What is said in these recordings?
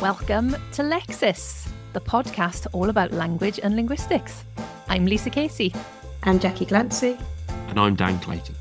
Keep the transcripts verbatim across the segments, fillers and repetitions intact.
Welcome to Lexis, the podcast all about language and linguistics. I'm Lisa Casey. I'm Jackie Glancy. And I'm Dan Clayton.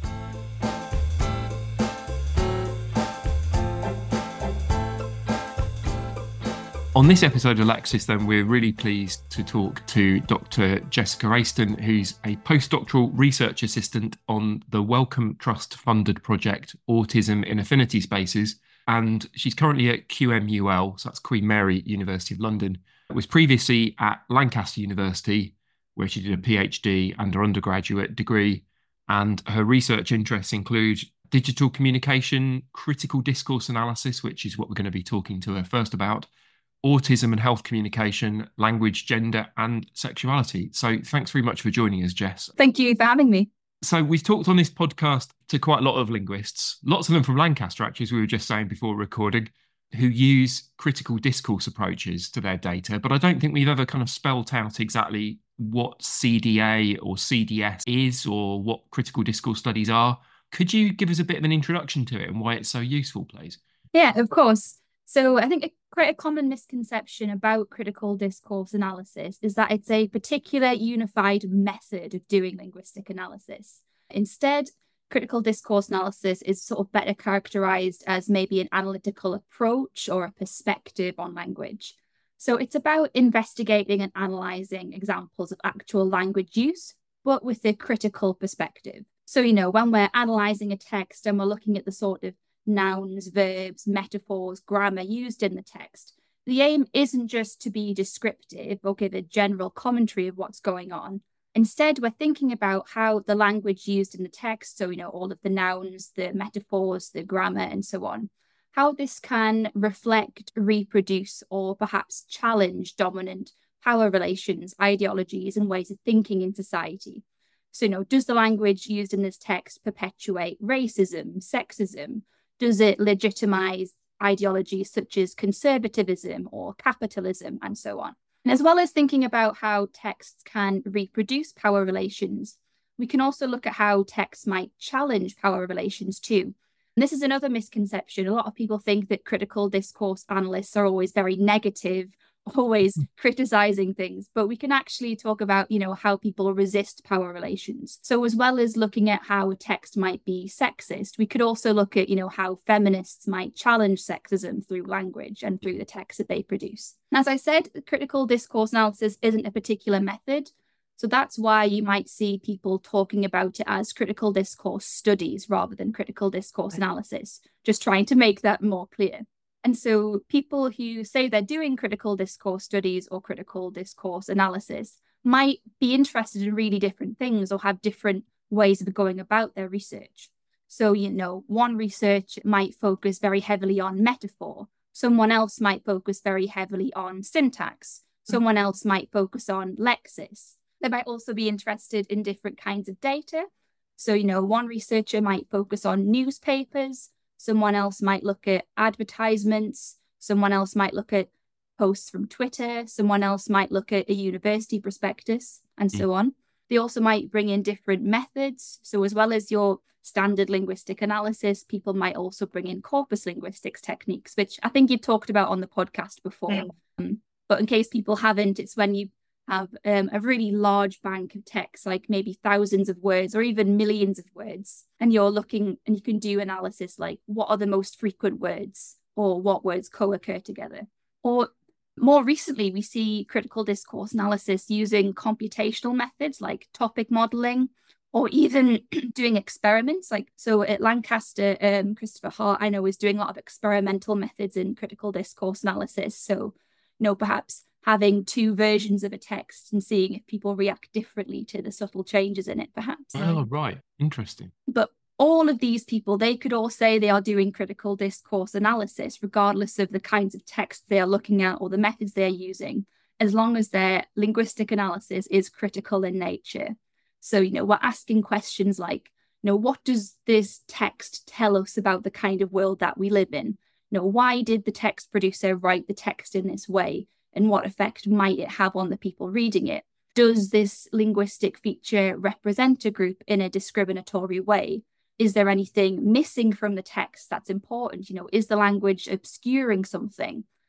On this episode of Lexis, then, we're really pleased to talk to Doctor Jessica Rayston, who's a postdoctoral research assistant on the Wellcome Trust-funded project Autism in Affinity Spaces, and she's currently at Q M U L, so that's Queen Mary University of London. Was previously at Lancaster University, where she did a PhD and her undergraduate degree, and her research interests include digital communication, critical discourse analysis, which is what we're going to be talking to her first about, autism and health communication, language, gender, and sexuality. So thanks very much for joining us, Jess. Thank you for having me. So we've talked on this podcast to quite a lot of linguists, lots of them from Lancaster, actually, as we were just saying before recording, who use critical discourse approaches to their data. But I don't think we've ever kind of spelt out exactly what C D A or C D S is or what critical discourse studies are. Could you give us a bit of an introduction to it and why it's so useful, please? Yeah, of course. So I think a, quite a common misconception about critical discourse analysis is that it's a particular unified method of doing linguistic analysis. Instead, critical discourse analysis is sort of better characterized as maybe an analytical approach or a perspective on language. So it's about investigating and analyzing examples of actual language use, but with a critical perspective. So, you know, when we're analyzing a text and we're looking at the sort of nouns, verbs, metaphors, grammar used in the text, the aim isn't just to be descriptive or give a general commentary of what's going on. Instead, we're thinking about how the language used in the text, so, you know, all of the nouns, the metaphors, the grammar, and so on, how this can reflect, reproduce, or perhaps challenge dominant power relations, ideologies, and ways of thinking in society. So, you know, does the language used in this text perpetuate racism, sexism? Does it legitimize ideologies such as conservatism or capitalism and so on? And as well as thinking about how texts can reproduce power relations, we can also look at how texts might challenge power relations too. And this is another misconception. A lot of people think that critical discourse analysts are always very negative, always criticizing things, but we can actually talk about, you know, how people resist power relations. So as well as looking at how a text might be sexist, we could also look at, you know, how feminists might challenge sexism through language and through the text that they produce. And as I said, critical discourse analysis isn't a particular method. So that's why you might see people talking about it as critical discourse studies rather than critical discourse analysis, just trying to make that more clear. And so people who say they're doing critical discourse studies or critical discourse analysis might be interested in really different things or have different ways of going about their research. So, you know, one research might focus very heavily on metaphor. Someone else might focus very heavily on syntax. Someone else might focus on lexis. They might also be interested in different kinds of data. So, you know, one researcher might focus on newspapers. Someone else might look at advertisements. Someone else might look at posts from Twitter. Someone else might look at a university prospectus and so on. They also might bring in different methods. So as well as your standard linguistic analysis, people might also bring in corpus linguistics techniques, which I think you've talked about on the podcast before. Yeah. Um, but in case people haven't, it's when you have um, a really large bank of text, like maybe thousands of words or even millions of words. And you're looking and you can do analysis like what are the most frequent words or what words co-occur together. Or more recently, we see critical discourse analysis using computational methods like topic modeling or even doing experiments. Like so at Lancaster, um, Christopher Hart, I know, is doing a lot of experimental methods in critical discourse analysis. So, you know, perhaps having two versions of a text and seeing if people react differently to the subtle changes in it, perhaps. Oh, right. Interesting. But all of these people, they could all say they are doing critical discourse analysis, regardless of the kinds of text they are looking at or the methods they're using, as long as their linguistic analysis is critical in nature. So, you know, we're asking questions like, you know, what does this text tell us about the kind of world that we live in? You know, why did the text producer write the text in this way? And what effect might it have on the people reading it? Does this linguistic feature represent a group in a discriminatory way? Is there anything missing from the text that's important? You know, is the language obscuring something?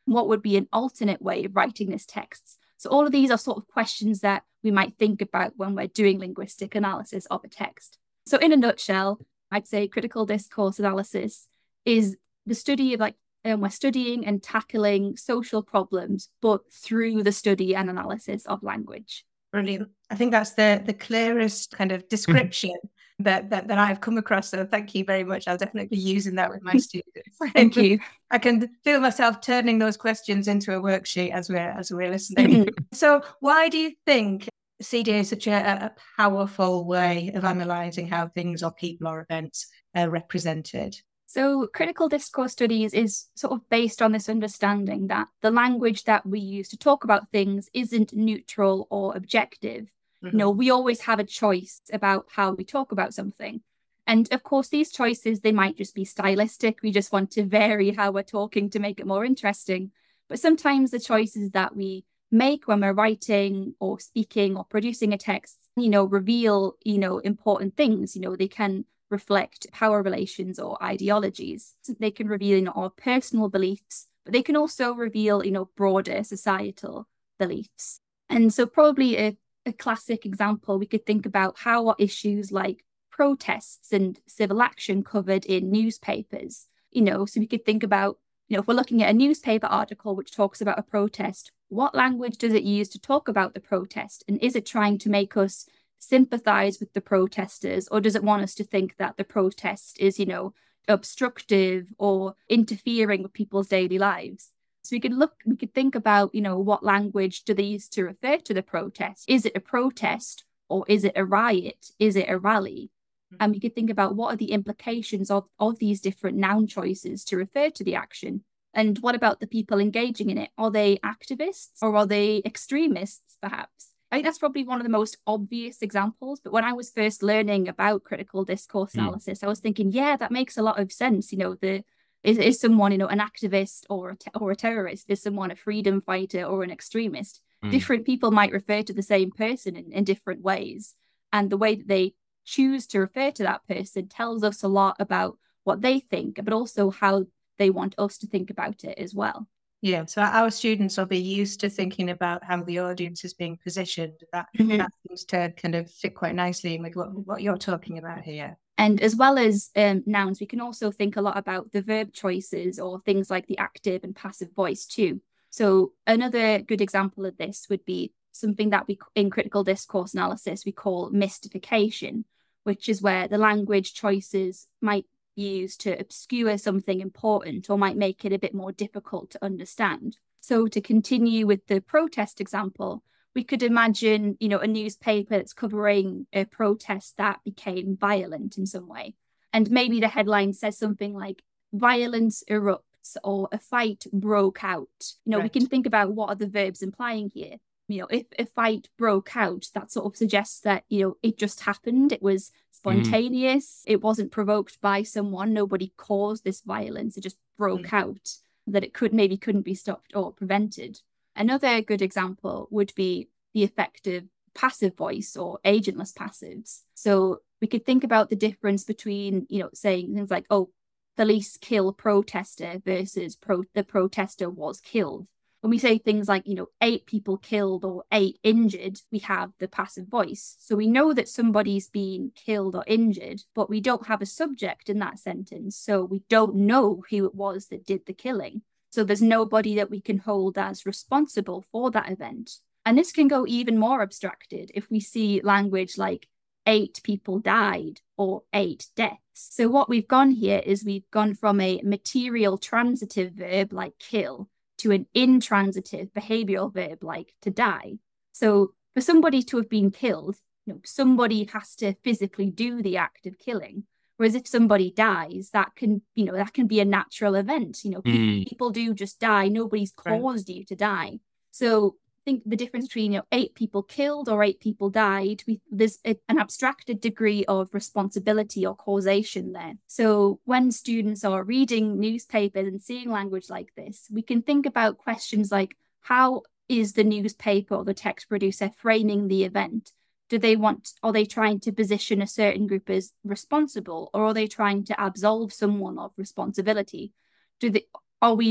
What would be an alternate way of writing this text? So all of these are sort of questions that we might think about when we're doing linguistic analysis of a text. So in a nutshell, I'd say critical discourse analysis is the study of like, um, we're studying and tackling social problems, but through the study and analysis of language. Brilliant. I think that's the the clearest kind of description that, that that I've come across. So thank you very much. I'll definitely be using that with my students. Thank you. I can feel myself turning those questions into a worksheet as we're as we're listening. So why do you think C D A is such a, a powerful way of analysing how things or people or events are represented? So critical discourse studies is sort of based on this understanding that the language that we use to talk about things isn't neutral or objective. Mm-hmm. You know, we always have a choice about how we talk about something. And of course, these choices, they might just be stylistic. We just want to vary how we're talking to make it more interesting. But sometimes the choices that we make when we're writing or speaking or producing a text, you know, reveal, you know, important things. You know, they can reflect power relations or ideologies. So they can reveal, you know, our personal beliefs, but they can also reveal, you know, broader societal beliefs. And so probably a, a classic example, we could think about how are issues like protests and civil action covered in newspapers. You know, so we could think about, you know, if we're looking at a newspaper article which talks about a protest, what language does it use to talk about the protest? And is it trying to make us sympathize with the protesters, or does it want us to think that the protest is, you know, obstructive or interfering with people's daily lives? So we could look, we could think about, you know, what language do they use to refer to the protest? Is it a protest or is it a riot? Is it a rally? And we could think about what are the implications of, of these different noun choices to refer to the action. And what about the people engaging in it? Are they activists or are they extremists, perhaps? I think that's probably one of the most obvious examples. But when I was first learning about critical discourse analysis, mm. I was thinking, yeah, that makes a lot of sense. You know, the is, is someone, you know, an activist or a, te- or a terrorist? Is someone a freedom fighter or an extremist? Mm. Different people might refer to the same person in, in different ways. And the way that they choose to refer to that person tells us a lot about what they think, but also how they want us to think about it as well. Yeah, so our students will be used to thinking about how the audience is being positioned. That, mm-hmm. that seems to kind of fit quite nicely with what, what you're talking about here. And as well as um, nouns, we can also think a lot about the verb choices or things like the active and passive voice too. So another good example of this would be something that we, in critical discourse analysis, we call mystification, which is where the language choices might used to obscure something important or might make it a bit more difficult to understand. So to continue with the protest example, we could imagine, you know, a newspaper that's covering a protest that became violent in some way. And maybe the headline says something like violence erupts or a fight broke out. You know, right. We can think about what are the verbs implying here. You know, if a fight broke out, that sort of suggests that, you know, it just happened. It was spontaneous. Mm. It wasn't provoked by someone. Nobody caused this violence. It just broke mm. out, that it could maybe couldn't be stopped or prevented. Another good example would be the effect of passive voice or agentless passives. So we could think about the difference between, you know, saying things like, oh, police kill protester versus pro- the protester was killed. When we say things like, you know, eight people killed or eight injured, we have the passive voice. So we know that somebody's been killed or injured, but we don't have a subject in that sentence. So we don't know who it was that did the killing. So there's nobody that we can hold as responsible for that event. And this can go even more abstracted if we see language like eight people died or eight deaths. So what we've gone here is we've gone from a material transitive verb like kill to an intransitive behavioral verb like to die. So for somebody to have been killed, you know, somebody has to physically do the act of killing. Whereas if somebody dies, that can, you know, that can be a natural event. You know, mm. people do just die. Nobody's caused right. you to die. So I think the difference between, you know, eight people killed or eight people died, we, there's a, an abstracted degree of responsibility or causation there. So when students are reading newspapers and seeing language like this, we can think about questions like, how is the newspaper or the text producer framing the event? Do they want, are they trying to position a certain group as responsible, or are they trying to absolve someone of responsibility? Do they, are we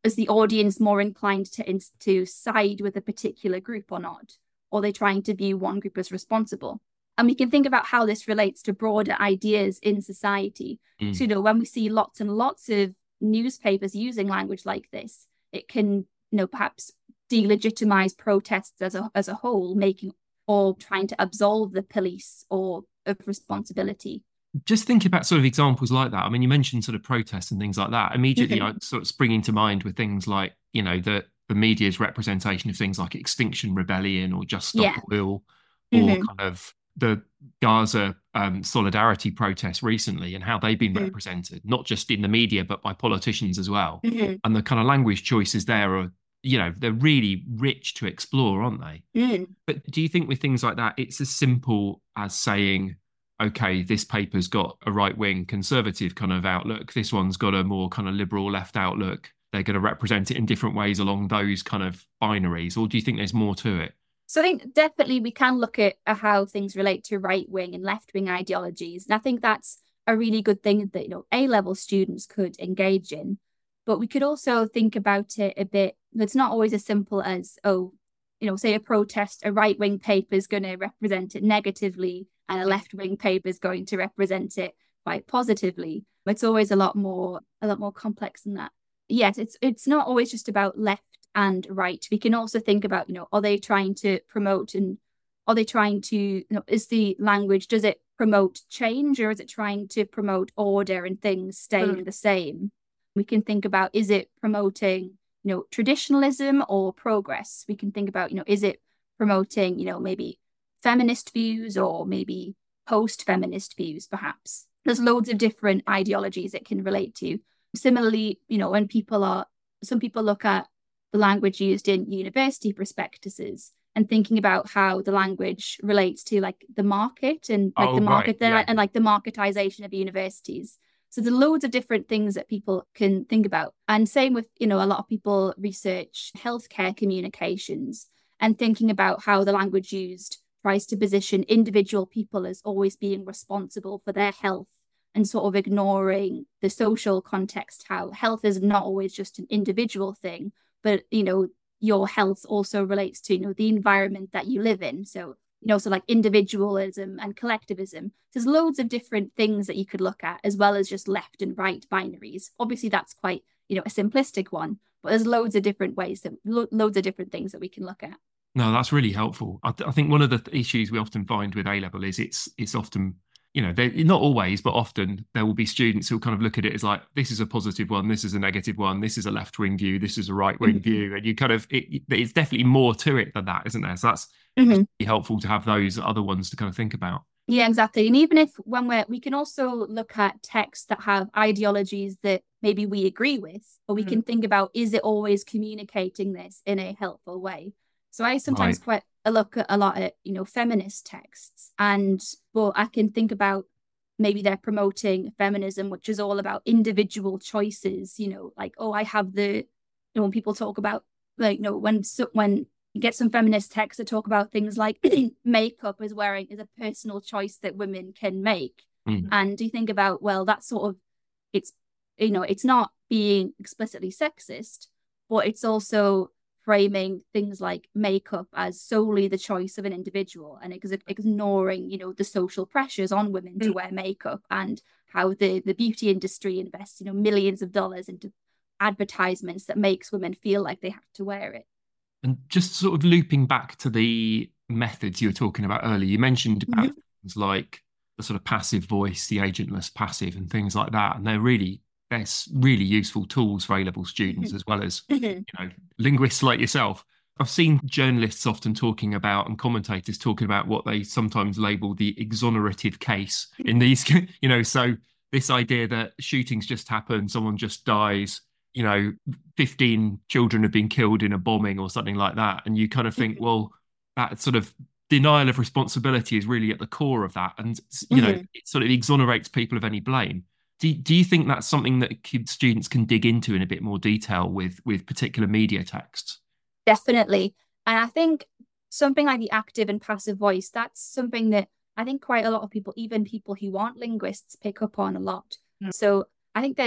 is the audience more inclined to, in, to side with a particular group or not? Or are they trying to view one group as responsible? And we can think about how this relates to broader ideas in society. Mm. So, you know, when we see lots and lots of newspapers using language like this, it can, you know, perhaps delegitimize protests as a as a whole, making or trying to absolve the police or of responsibility. Just thinking about sort of examples like that. I mean, you mentioned sort of protests and things like that. Immediately, I sort of springing to mind with things like, you know, the the media's representation of things like Extinction Rebellion or Just Stop yeah. Oil, or mm-hmm. kind of the Gaza um, solidarity protests recently and how they've been mm-hmm. represented, not just in the media, but by politicians as well. Mm-hmm. And the kind of language choices there are, you know, they're really rich to explore, aren't they? Mm. But do you think with things like that, it's as simple as saying, okay, this paper's got a right-wing conservative kind of outlook, this one's got a more kind of liberal left outlook, they're going to represent it in different ways along those kind of binaries? Or do you think there's more to it? So I think definitely we can look at how things relate to right-wing and left-wing ideologies. And I think that's a really good thing that, you know, A-level students could engage in. But we could also think about it a bit. It's not always as simple as, oh, you know, say a protest, a right-wing paper is going to represent it negatively and a left-wing paper is going to represent it quite positively. It's always a lot more, a lot more complex than that. Yes, it's it's not always just about left and right. We can also think about, you know, are they trying to promote and are they trying to, you know, is the language, does it promote change or is it trying to promote order and things staying mm. the same? We can think about, is it promoting, you know, traditionalism or progress? We can think about, you know, is it promoting, you know, maybe feminist views or maybe post-feminist views, perhaps. There's loads of different ideologies it can relate to. Similarly, you know, when people are, some people look at the language used in university prospectuses and thinking about how the language relates to like the market and like oh, the market right. yeah. and like the marketization of universities. So there's loads of different things that people can think about. And same with, you know, a lot of people research healthcare communications and thinking about how the language used tries to position individual people as always being responsible for their health and sort of ignoring the social context, how health is not always just an individual thing, but, you know, your health also relates to, you know, the environment that you live in. So, you know, so like individualism and collectivism. There's loads of different things that you could look at, as well as just left and right binaries. Obviously, that's quite, you know, a simplistic one, but there's loads of different ways, that lo- loads of different things that we can look at. No, that's really helpful. I, th- I think one of the th- issues we often find with A-level is it's it's often, you know, they not always, but often there will be students who kind of look at it as like, this is a positive one, this is a negative one, this is a left-wing view, this is a right-wing mm-hmm. view. And you kind of, it, it's definitely more to it than that, isn't there? So that's mm-hmm. really helpful to have those other ones to kind of think about. Yeah, exactly. And even if when we're, we can also look at texts that have ideologies that maybe we agree with, or we mm-hmm. can think about, is it always communicating this in a helpful way? So I sometimes right. quite I look at a lot at, you know, feminist texts, and well, I can think about maybe they're promoting feminism, which is all about individual choices, you know, like, oh, I have the, you know, when people talk about, like, you know, when so, when you get some feminist texts that talk about things like makeup is wearing is a personal choice that women can make. Mm. And you think about, well, that's sort of, it's, you know, it's not being explicitly sexist, but it's also framing things like makeup as solely the choice of an individual and ex- ignoring, you know, the social pressures on women mm. to wear makeup, and how the, the beauty industry invests, you know, millions of dollars into advertisements that makes women feel like they have to wear it. And just sort of looping back to the methods you were talking about earlier, you mentioned about mm-hmm. things like the sort of passive voice, the agentless passive and things like that. And they're really, they're really useful tools for A-level students, mm-hmm. as well as, mm-hmm. you know, linguists like yourself. I've seen journalists often talking about, and commentators talking about, what they sometimes label the exonerative case in these, you know, so this idea that shootings just happen, someone just dies, you know, fifteen children have been killed in a bombing or something like that. And you kind of think, well, that sort of denial of responsibility is really at the core of that. And, you know, mm-hmm. it sort of exonerates people of any blame. Do, do you think that's something that students can dig into in a bit more detail with, with particular media texts? Definitely. And I think something like the active and passive voice, that's something that I think quite a lot of people, even people who aren't linguists, pick up on a lot. Mm. So I think there's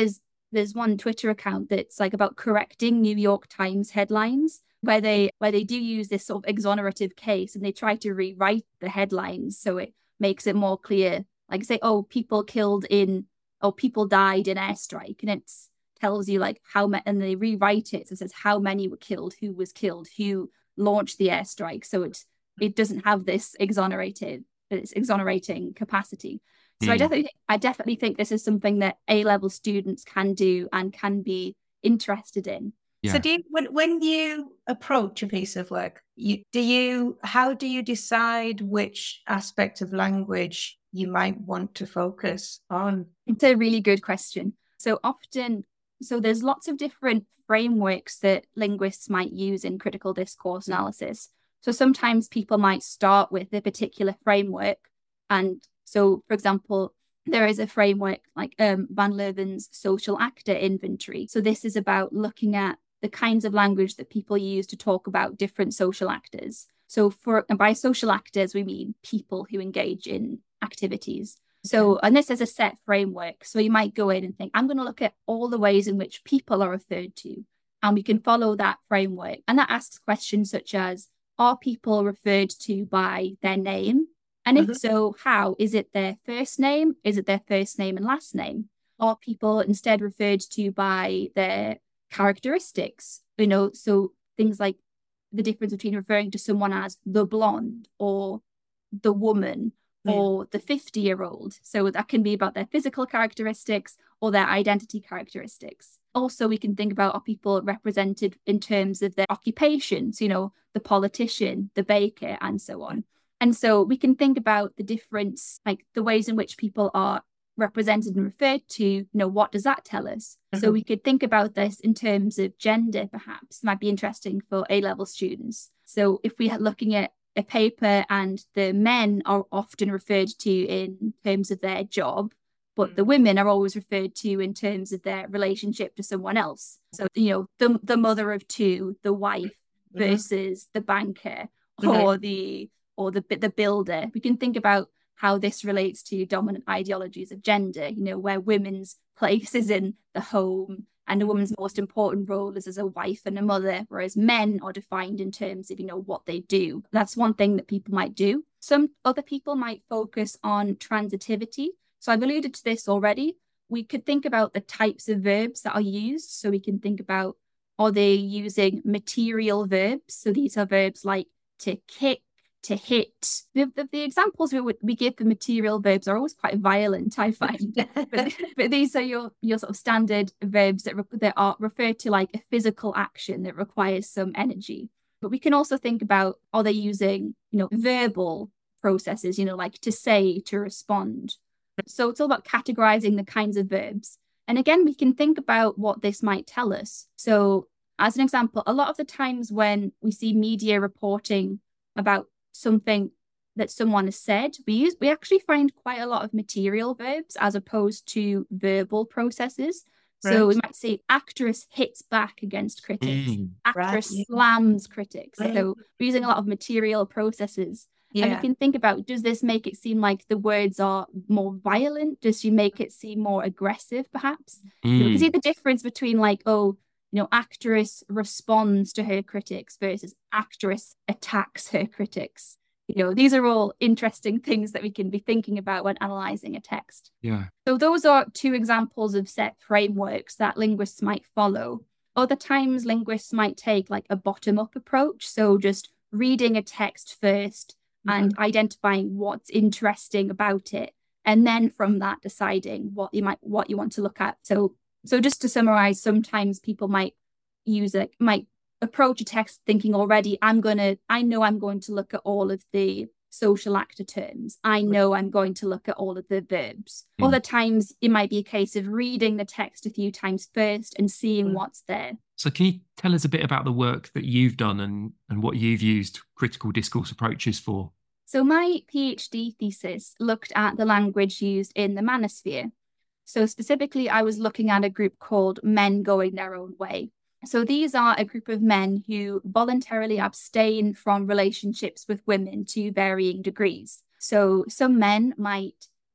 there's one Twitter account that's like about correcting New York Times headlines, where they where they do use this sort of exonerative case, and they try to rewrite the headlines so it makes it more clear. Like say, oh, people killed in, oh, people died in airstrike, and it tells you like how many, and they rewrite it so it says how many were killed, who was killed, who launched the airstrike. So it it doesn't have this exonerated, it's exonerating capacity. So mm. I definitely, I definitely think this is something that A-level students can do and can be interested in. Yeah. So do you, when, when you approach a piece of work, you, do you, how do you decide which aspect of language you might want to focus on? It's a really good question. So often, so there's lots of different frameworks that linguists might use in critical discourse analysis. So sometimes people might start with a particular framework. And so, for example, there is a framework like um, Van Leeuwen's social actor inventory. So this is about looking at the kinds of language that people use to talk about different social actors. So for, and by social actors, we mean people who engage in activities. So, and this is a set framework. So you might go in and think, I'm going to look at all the ways in which people are referred to, and we can follow that framework. And that asks questions such as, are people referred to by their name? And if mm-hmm. so, how? Is it their first name? Is it their first name and last name? Are people instead referred to by their characteristics? You know, so things like the difference between referring to someone as the blonde or the woman yeah. or the fifty-year-old. So that can be about their physical characteristics or their identity characteristics. Also, we can think about, are people represented in terms of their occupations, you know, the politician, the baker, and so on. And so we can think about the difference, like the ways in which people are represented and referred to, you know, what does that tell us? Mm-hmm. So we could think about this in terms of gender, perhaps. Might be interesting for A-level students. So if we are looking at a paper and the men are often referred to in terms of their job, but the women are always referred to in terms of their relationship to someone else. So, you know, the, the mother of two, the wife versus mm-hmm. the banker or mm-hmm. the or the the builder. We can think about how this relates to dominant ideologies of gender, you know, where women's place is in the home and a woman's most important role is as a wife and a mother, whereas men are defined in terms of, you know, what they do. That's one thing that people might do. Some other people might focus on transitivity. So I've alluded to this already. We could think about the types of verbs that are used. So we can think about, are they using material verbs? So these are verbs like to kick, to hit. The, the, the examples we, we give for material verbs are always quite violent, I find. but, but these are your, your sort of standard verbs that, re- that are referred to like a physical action that requires some energy. But we can also think about, are they using, you know, verbal processes, you know, like to say, to respond. So it's all about categorizing the kinds of verbs. And again, we can think about what this might tell us. So as an example, a lot of the times when we see media reporting about something that someone has said, we use we actually find quite a lot of material verbs as opposed to verbal processes. Right. So we might say actress hits back against critics, mm. actress right. slams critics. Right. So we're using a lot of material processes. Yeah. And we can think about, does this make it seem like the words are more violent? Does she make it seem more aggressive, perhaps? Mm. You can see the difference between like, oh, you know, actress responds to her critics versus actress attacks her critics. You know, these are all interesting things that we can be thinking about when analysing a text. Yeah. So those are two examples of set frameworks that linguists might follow. Other times linguists might take like a bottom-up approach. So just reading a text first and mm-hmm. identifying what's interesting about it, and then from that deciding what you might what you want to look at. So so just to summarize, sometimes people might use it might approach a text thinking already, I'm gonna I know I'm going to look at all of the social actor terms. I know I'm going to look at all of the verbs. Mm. Other times it might be a case of reading the text a few times first and seeing mm. what's there. So can you tell us a bit about the work that you've done and, and what you've used critical discourse approaches for? So my PhD thesis looked at the language used in the manosphere. So specifically, I was looking at a group called Men Going Their Own Way. So these are a group of men who voluntarily abstain from relationships with women to varying degrees. So some men might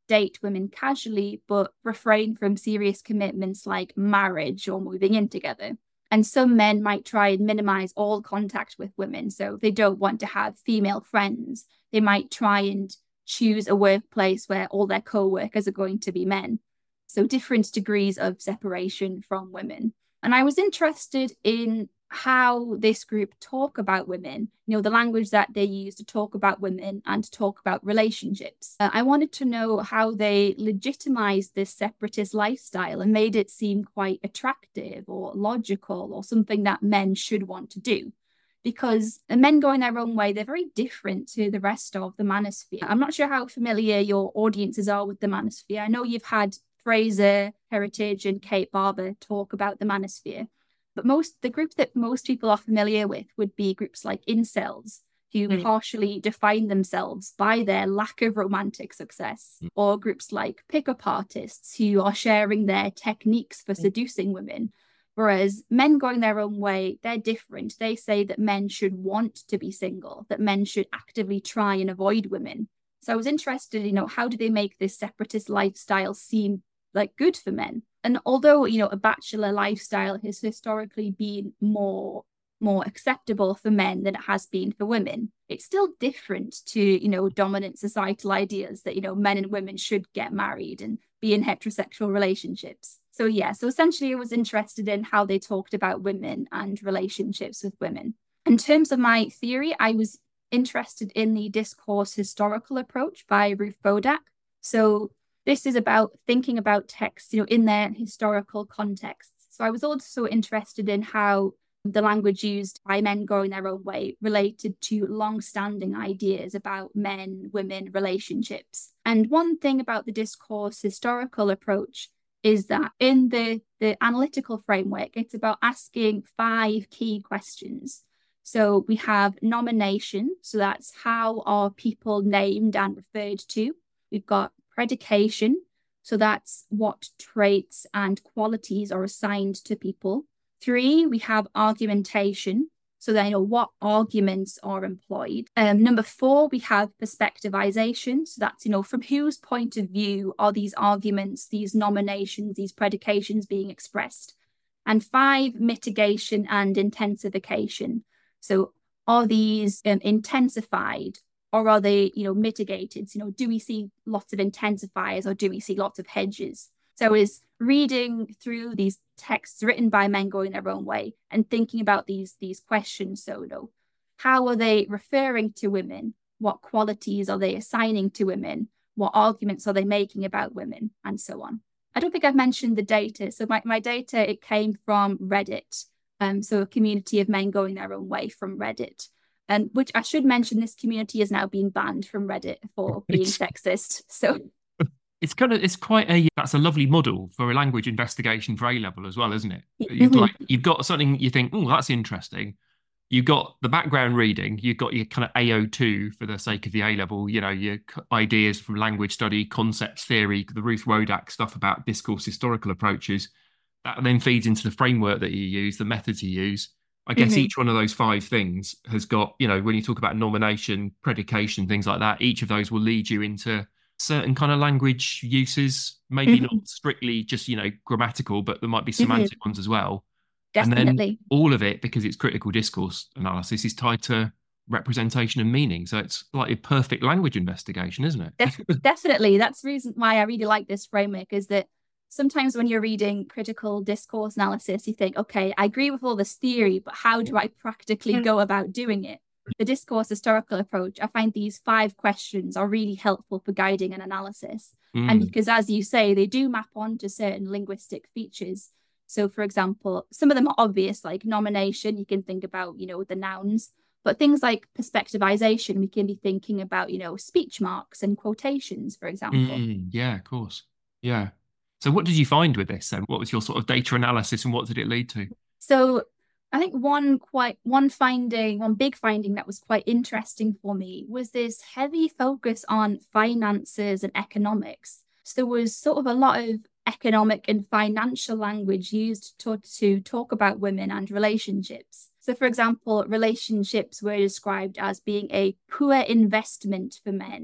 date women casually, but refrain from serious commitments like marriage or moving in together. And some men might try and minimize all contact with women. So if they don't want to have female friends, they might try and choose a workplace where all their co-workers are going to be men. So different degrees of separation from women. And I was interested in how this group talk about women, you know, the language that they use to talk about women and to talk about relationships. Uh, I wanted to know how they legitimized this separatist lifestyle and made it seem quite attractive or logical or something that men should want to do. Because men going their own way, they're very different to the rest of the manosphere. I'm not sure how familiar your audiences are with the manosphere. I know you've had Fraser Heritage and Kate Barber talk about the manosphere. But most the group that most people are familiar with would be groups like incels, who mm. partially define themselves by their lack of romantic success, mm. or groups like pickup artists who are sharing their techniques for mm. seducing women. Whereas men going their own way, they're different. They say that men should want to be single, that men should actively try and avoid women. So I was interested, you know, how do they make this separatist lifestyle seem like good for men? And although, you know, a bachelor lifestyle has historically been more, more acceptable for men than it has been for women, it's still different to, you know, dominant societal ideas that, you know, men and women should get married and be in heterosexual relationships. So, yeah, so essentially I was interested in how they talked about women and relationships with women. In terms of my theory, I was interested in the discourse historical approach by Ruth Bodak. So this is about thinking about texts, you know, in their historical contexts. So I was also interested in how the language used by men going their own way related to long-standing ideas about men, women, relationships. And one thing about the discourse historical approach is that in the, the analytical framework, it's about asking five key questions. So we have nomination. So that's how are people named and referred to. We've got predication. So that's what traits and qualities are assigned to people. Three, we have argumentation. So then, you know, what arguments are employed. Um, number four, we have perspectivization. So that's, you know, from whose point of view are these arguments, these nominations, these predications being expressed. And five, mitigation and intensification. So are these um, intensified or are they, you know, mitigated? So, you know, do we see lots of intensifiers or do we see lots of hedges? So is reading through these texts written by men going their own way and thinking about these, these questions. So, you know, how are they referring to women? What qualities are they assigning to women? What arguments are they making about women? And so on. I don't think I've mentioned the data. So my, my data, it came from Reddit. Um, so a community of men going their own way from Reddit. And which I should mention, this community has now been banned from Reddit for being It's- sexist. So It's kind of it's quite a that's a lovely model for a language investigation for A level as well, isn't it? Mhm. You've like you've got something you think, oh, that's interesting. You've got the background reading. You've got your kind of A O two for the sake of the A level. You know, your c- ideas from language study, concepts theory, the Ruth Wodak stuff about discourse historical approaches. That then feeds into the framework that you use, the methods you use. I guess Mhm. each one of those five things has got, you know, when you talk about nomination, predication, things like that, each of those will lead you into certain kind of language uses, maybe Mhm. not strictly just, you know, grammatical, but there might be semantic ones as well. And definitely. then all of it, because it's critical discourse analysis, is tied to representation and meaning. So it's like a perfect language investigation, isn't it? Def- definitely. That's the reason why I really like this framework, is that sometimes when you're reading critical discourse analysis, you think, okay, I agree with all this theory, but how do I practically Mm. go about doing it? The discourse historical approach, I find these five questions are really helpful for guiding an analysis. And Mm. because, as you say, they do map onto certain linguistic features. So, for example, some of them are obvious, like nomination, you can think about, you know, the nouns. But things like perspectivization, we can be thinking about, you know, speech marks and quotations, for example. Mm. Yeah, of course. Yeah. So what did you find with this then? What was your sort of data analysis and what did it lead to? So I think one quite one finding, one big finding that was quite interesting for me was this heavy focus on finances and economics. So there was sort of a lot of economic and financial language used to, to talk about women and relationships. So, for example, relationships were described as being a poor investment for men,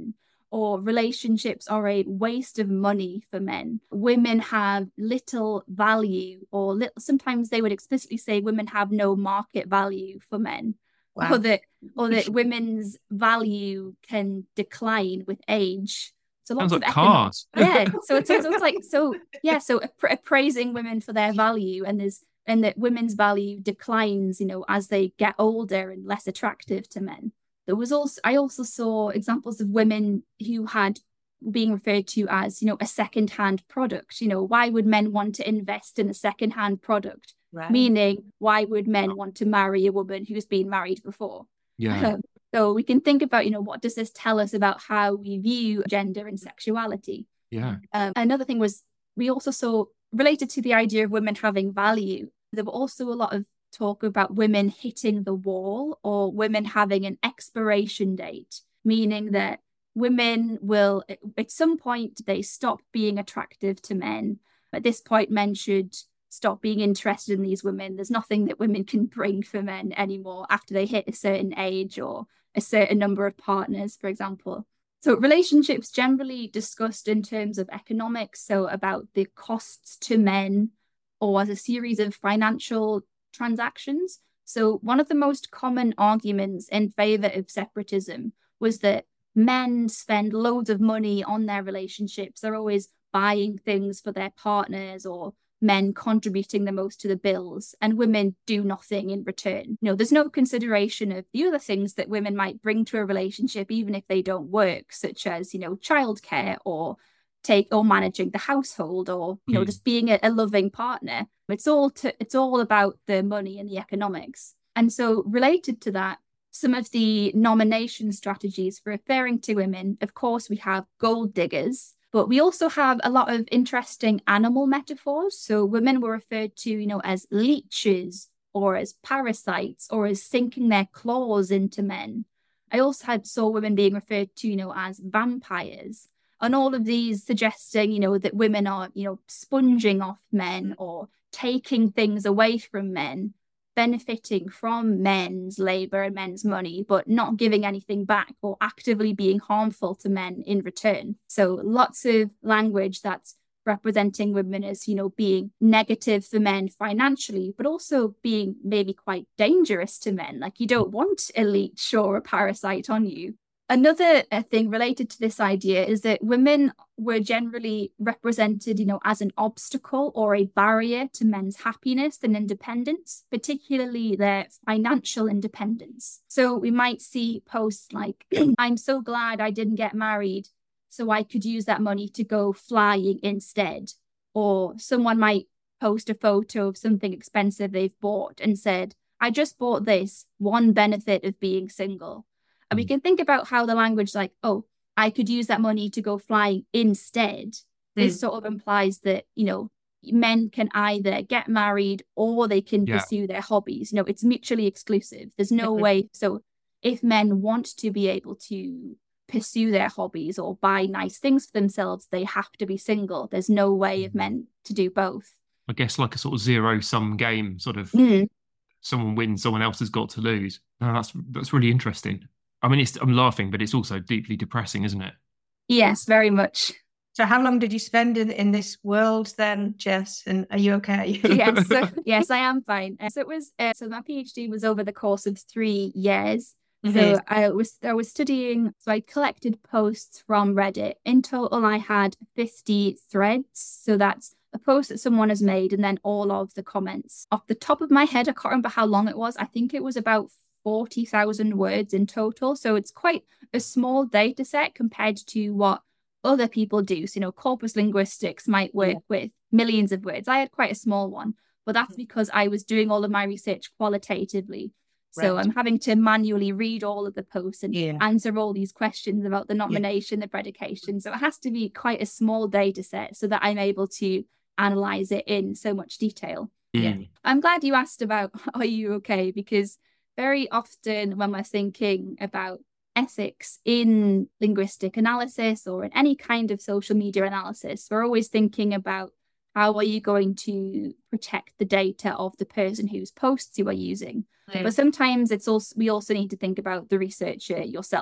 or relationships are a waste of money for men. Women have little value, or little, sometimes they would explicitly say women have no market value for men. Wow. Or that, or that women's value can decline with age. So lots Sounds of like econ- cars. Yeah. So it's, it's, it's like so yeah. So app- appraising women for their value, and there's and that women's value declines, you know, as they get older and less attractive to men. There was also I also saw examples of women who had being referred to as, you know, a second-hand product. You know, why would men want to invest in a second-hand product? Right. Meaning, why would men want to marry a woman who's been married before? Yeah. So we can think about, you know, what does this tell us about how we view gender and sexuality? Yeah. Um, another thing was we also saw, related to the idea of women having value, there were also a lot of talk about women hitting the wall, or women having an expiration date, meaning that women will, at some point, they stop being attractive to men. At this point, men should stop being interested in these women. There's nothing that women can bring for men anymore after they hit a certain age or a certain number of partners, for example. So relationships generally discussed in terms of economics, so about the costs to men or as a series of financial transactions. So one of the most common arguments in favor of separatism was that men spend loads of money on their relationships. They're always buying things for their partners, or men contributing the most to the bills, and women do nothing in return. You know, there's no consideration of the other things that women might bring to a relationship, even if they don't work, such as, you know, childcare or take or managing the household, or, you know, mm. just being a, a loving partner. It's all to, it's all about the money and the economics. And so related to that, some of the nomination strategies for referring to women, of course, we have gold diggers, but we also have a lot of interesting animal metaphors. So women were referred to, you know, as leeches, or as parasites, or as sinking their claws into men. I also had saw women being referred to, you know, as vampires. And all of these suggesting, you know, that women are, you know, sponging off men or taking things away from men, benefiting from men's labor and men's money, but not giving anything back or actively being harmful to men in return. So lots of language that's representing women as, you know, being negative for men financially, but also being maybe quite dangerous to men. Like, you don't want a leech or a parasite on you. Another uh, thing related to this idea is that women were generally represented, you know, as an obstacle or a barrier to men's happiness and independence, particularly their financial independence. So we might see posts like, I'm so glad I didn't get married, so I could use that money to go flying instead. Or someone might post a photo of something expensive they've bought and said, I just bought this, one benefit of being single. And we can think about how the language like, oh, I could use that money to go flying instead. Mm. This sort of implies that, you know, men can either get married or they can yeah. pursue their hobbies. You know, it's mutually exclusive. There's no mm-hmm. way. So if men want to be able to pursue their hobbies or buy nice things for themselves, they have to be single. There's no way of men to do both. I guess like a sort of zero-sum game, sort of mm. someone wins, someone else has got to lose. No, that's that's really interesting. I mean, it's, I'm laughing, but it's also deeply depressing, isn't it? Yes, very much. So how long did you spend in, in this world then, Jess? And are you okay? yes, so, yes, I am fine. So it was. Uh, so my PhD was over the course of three years. Mm-hmm. So I was I was studying. So I collected posts from Reddit. In total, I had fifty threads. So that's a post that someone has made, and then all of the comments. Off the top of my head, I can't remember how long it was. I think it was about forty thousand words in total. So it's quite a small data set compared to what other people do. So, you know, corpus linguistics might work yeah. with millions of words. I had quite a small one, but that's because I was doing all of my research qualitatively. So right. I'm having to manually read all of the posts and yeah. answer all these questions about the nomination, yeah. the predication. So it has to be quite a small data set so that I'm able to analyze it in so much detail. Mm. Yeah. I'm glad you asked about, are you okay? Because very often when we're thinking about ethics in linguistic analysis or in any kind of social media analysis, we're always thinking about how are you going to protect the data of the person whose posts you are using. Yeah. But sometimes it's also we also need to think about the researcher yourself.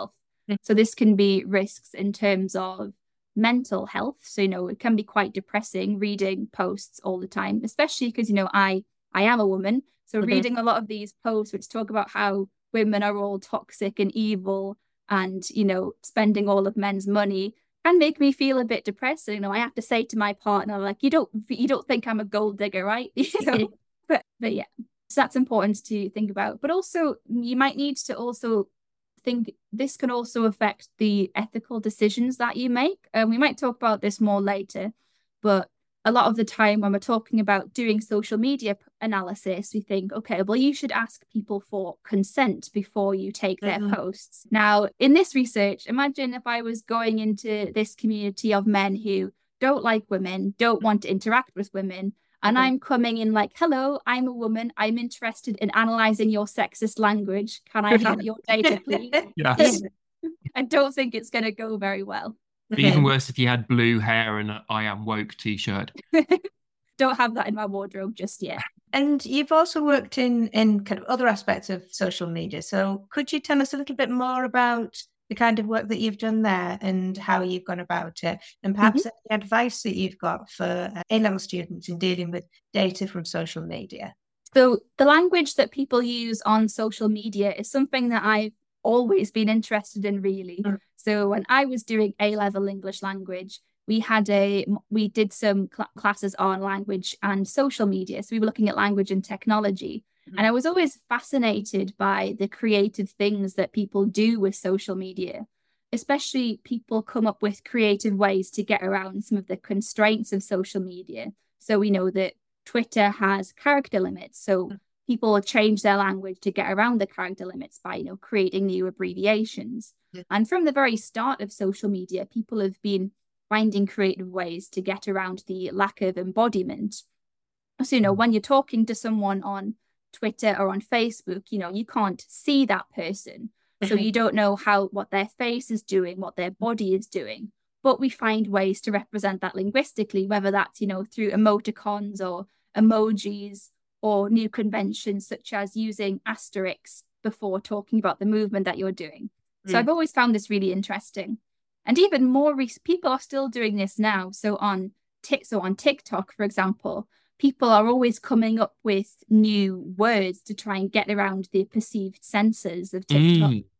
So this can be risks in terms of mental health. So, you know, it can be quite depressing reading posts all the time, especially because, you know, I, I am a woman. So Mm-hmm. reading a lot of these posts which talk about how women are all toxic and evil and, you know, spending all of men's money can make me feel a bit depressed. You know, I have to say to my partner, like, you don't, you don't think I'm a gold digger, right? You know, but, but yeah, so that's important to think about. But also you might need to also think this can also affect the ethical decisions that you make. And um, we might talk about this more later, but a lot of the time when we're talking about doing social media analysis, we think, okay, well, you should ask people for consent before you take their mm-hmm. posts. Now, in this research, imagine if I was going into this community of men who don't like women, don't want to interact with women, and mm-hmm. I'm coming in like, hello, I'm a woman. I'm interested in analyzing your sexist language. Can I have your data, please? Yes. I don't think it's going to go very well. Be even worse if you had blue hair and a I Am Woke t-shirt. Don't have that in my wardrobe just yet. And you've also worked in, in kind of other aspects of social media. So could you tell us a little bit more about the kind of work that you've done there and how you've gone about it? And perhaps mm-hmm. any advice that you've got for uh, A-level students in dealing with data from social media? So the language that people use on social media is something that I've always been interested in, really. Mm. So when I was doing A-level English language, we had a we did some cl- classes on language and social media. So we were looking at language and technology. Mm. And I was always fascinated by the creative things that people do with social media, especially people come up with creative ways to get around some of the constraints of social media. So we know that Twitter has character limits. So mm. people change their language to get around the character limits by, you know, creating new abbreviations. Yeah. And from the very start of social media, people have been finding creative ways to get around the lack of embodiment. So, you know, when you're talking to someone on Twitter or on Facebook, you know, you can't see that person. So you don't know how, what their face is doing, what their body is doing. But we find ways to represent that linguistically, whether that's, you know, through emoticons or emojis, or new conventions such as using asterisks before talking about the movement that you're doing. So mm. I've always found this really interesting. And even more recent, people are still doing this now. So on, t- so on TikTok, for example, people are always coming up with new words to try and get around the perceived censors of TikTok. Mm.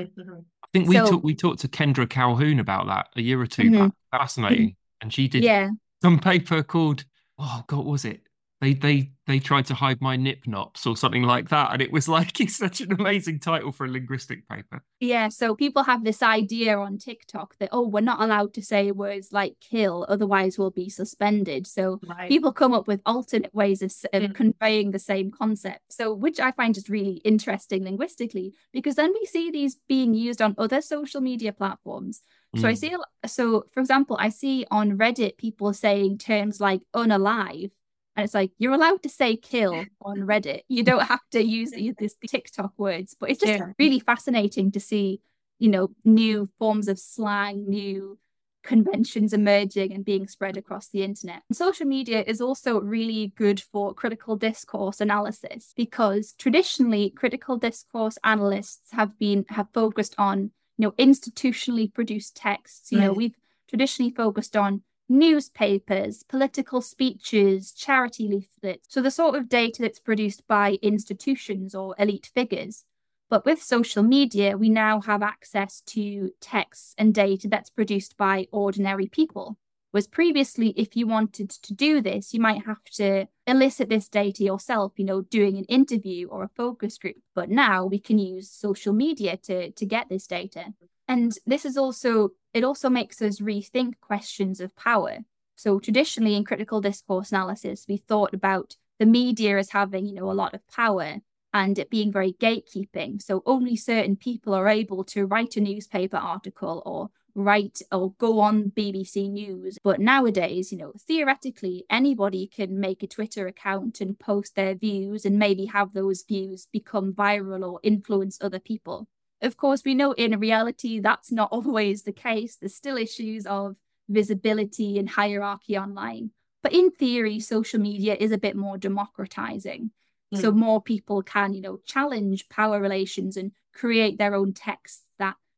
I think we, so, talk, we talked to Kendra Calhoun about that a year or two mm-hmm. back. Fascinating. Mm-hmm. And she did yeah. some paper called, oh God, what was it? They they they tried to hide my nip nops or something like that. And it was like, it's such an amazing title for a linguistic paper. Yeah, so people have this idea on TikTok that, oh, we're not allowed to say words like kill, otherwise we'll be suspended. So right. people come up with alternate ways of, of mm. conveying the same concept. So which I find is really interesting linguistically, because then we see these being used on other social media platforms. So mm. I see, so for example, I see on Reddit people saying terms like unalive. And it's like, you're allowed to say kill on Reddit. You don't have to use these TikTok words. But it's just yeah. really fascinating to see, you know, new forms of slang, new conventions emerging and being spread across the internet. And social media is also really good for critical discourse analysis, because traditionally critical discourse analysts have been have focused on, you know, institutionally produced texts. You right. know, we've traditionally focused on newspapers, political speeches, charity leaflets. So the sort of data that's produced by institutions or elite figures. But with social media, we now have access to texts and data that's produced by ordinary people. Whereas previously, if you wanted to do this, you might have to elicit this data yourself, you know, doing an interview or a focus group. But now we can use social media to, to get this data. And this is also, it also makes us rethink questions of power. So traditionally in critical discourse analysis, we thought about the media as having, you know, a lot of power and it being very gatekeeping. So only certain people are able to write a newspaper article or write or go on B B C News. But nowadays, you know, theoretically, anybody can make a Twitter account and post their views and maybe have those views become viral or influence other people. Of course, we know in reality that's not always the case. There's still issues of visibility and hierarchy online. But in theory, social media is a bit more democratizing. Mm. So more people can, you know, challenge power relations and create their own texts that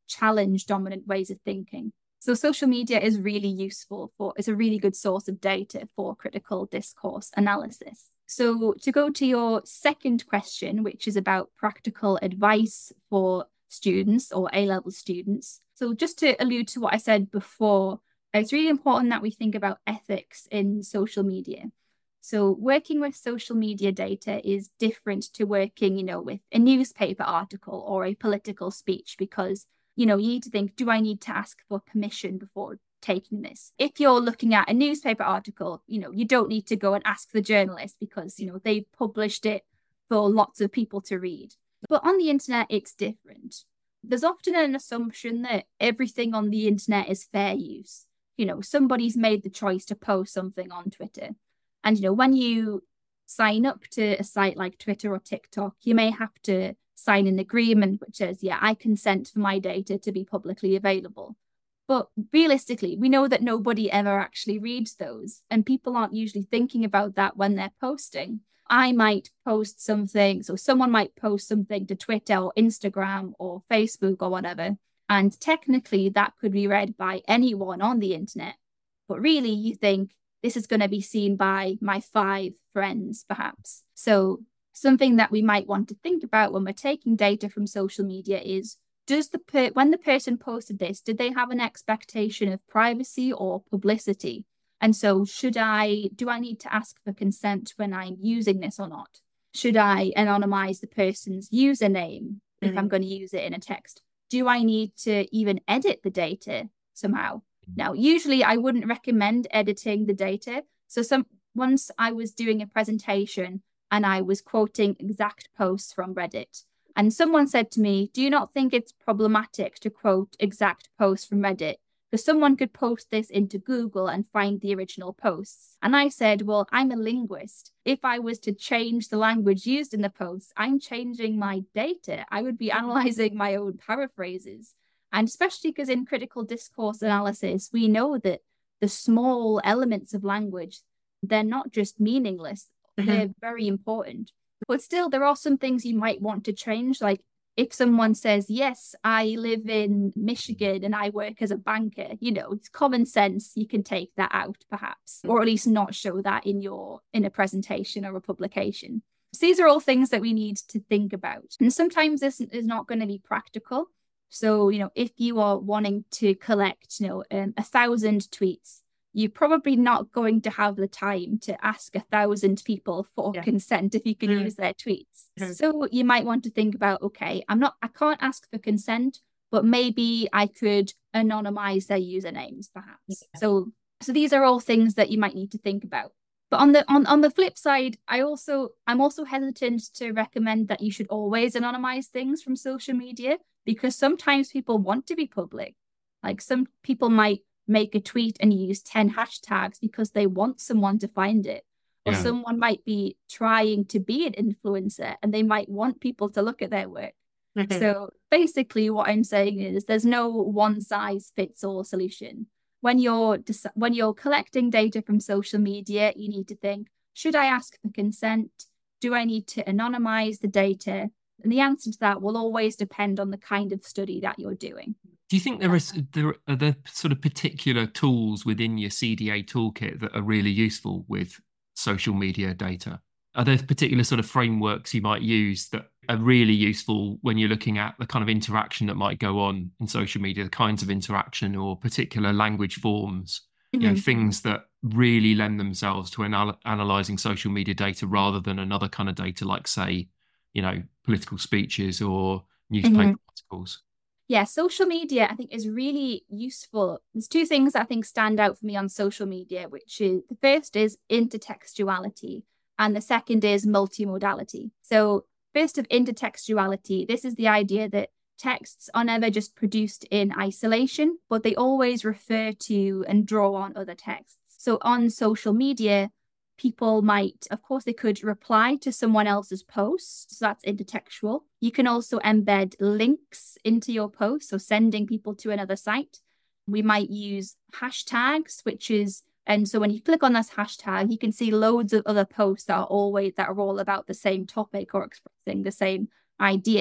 challenge dominant ways of thinking. So social media is really useful for, it's a really good source of data for critical discourse analysis. So to go to your second question, which is about practical advice for students or A-level students. So just to allude to what I said before, it's really important that we think about ethics in social media. So working with social media data is different to working, you know, with a newspaper article or a political speech, because, you know, you need to think, do I need to ask for permission before taking this? If you're looking at a newspaper article, you know, you don't need to go and ask the journalist because, you know, they've published it for lots of people to read. But on the internet, it's different. There's often an assumption that everything on the internet is fair use. You know, somebody's made the choice to post something on Twitter. And, you know, when you sign up to a site like Twitter or TikTok, you may have to sign an agreement which says, yeah, I consent for my data to be publicly available. But realistically, we know that nobody ever actually reads those, and people aren't usually thinking about that when they're posting. I might post something, so someone might post something to Twitter or Instagram or Facebook or whatever, and technically that could be read by anyone on the internet. But really, you think, this is going to be seen by my five friends, perhaps. So something that we might want to think about when we're taking data from social media is, does the per- when the person posted this, did they have an expectation of privacy or publicity? And so should I, do I need to ask for consent when I'm using this or not? Should I anonymize the person's username if mm-hmm. I'm going to use it in a text? Do I need to even edit the data somehow? Now, usually I wouldn't recommend editing the data. So some once I was doing a presentation and I was quoting exact posts from Reddit, and someone said to me, do you not think it's problematic to quote exact posts from Reddit? Because someone could post this into Google and find the original posts. And I said, well, I'm a linguist. If I was to change the language used in the posts, I'm changing my data. I would be analyzing my own paraphrases. And especially because in critical discourse analysis, we know that the small elements of language, they're not just meaningless, mm-hmm. they're very important. But still, there are some things you might want to change. Like if someone says, yes, I live in Michigan and I work as a banker, you know, it's common sense. You can take that out perhaps, or at least not show that in your in a presentation or a publication. So these are all things that we need to think about. And sometimes this is not going to be practical. So, you know, if you are wanting to collect, you know, um, a thousand tweets, you're probably not going to have the time to ask a thousand people for yeah. consent if you can mm. use their tweets. Mm. So you might want to think about, okay, I'm not, I can't ask for consent, but maybe I could anonymize their usernames, perhaps. Yeah. So, so these are all things that you might need to think about. But on the on, on the flip side, I also I'm also hesitant to recommend that you should always anonymize things from social media, because sometimes people want to be public. Like some people might make a tweet and use ten hashtags because they want someone to find it. Or yeah. someone might be trying to be an influencer and they might want people to look at their work. Mm-hmm. So basically what I'm saying is there's no one size fits all solution. When you're when you're collecting data from social media, you need to think, should I ask for consent? Do I need to anonymize the data? And the answer to that will always depend on the kind of study that you're doing. Do you think there is there are there sort of particular tools within your C D A toolkit that are really useful with social media data? Are there particular sort of frameworks you might use that are really useful when you're looking at the kind of interaction that might go on in social media, the kinds of interaction or particular language forms, mm-hmm. you know, things that really lend themselves to anal- analysing social media data rather than another kind of data like, say, you know, political speeches or newspaper mm-hmm. articles? Yeah, social media, I think, is really useful. There's two things that I think stand out for me on social media, which is the first is intertextuality and the second is multimodality. So first of intertextuality, this is the idea that texts are never just produced in isolation, but they always refer to and draw on other texts. So on social media, people might, of course, they could reply to someone else's post. So that's intertextual. You can also embed links into your post, so sending people to another site. We might use hashtags, which is, and so when you click on this hashtag, you can see loads of other posts that are always, that are all about the same topic or expressing the same idea.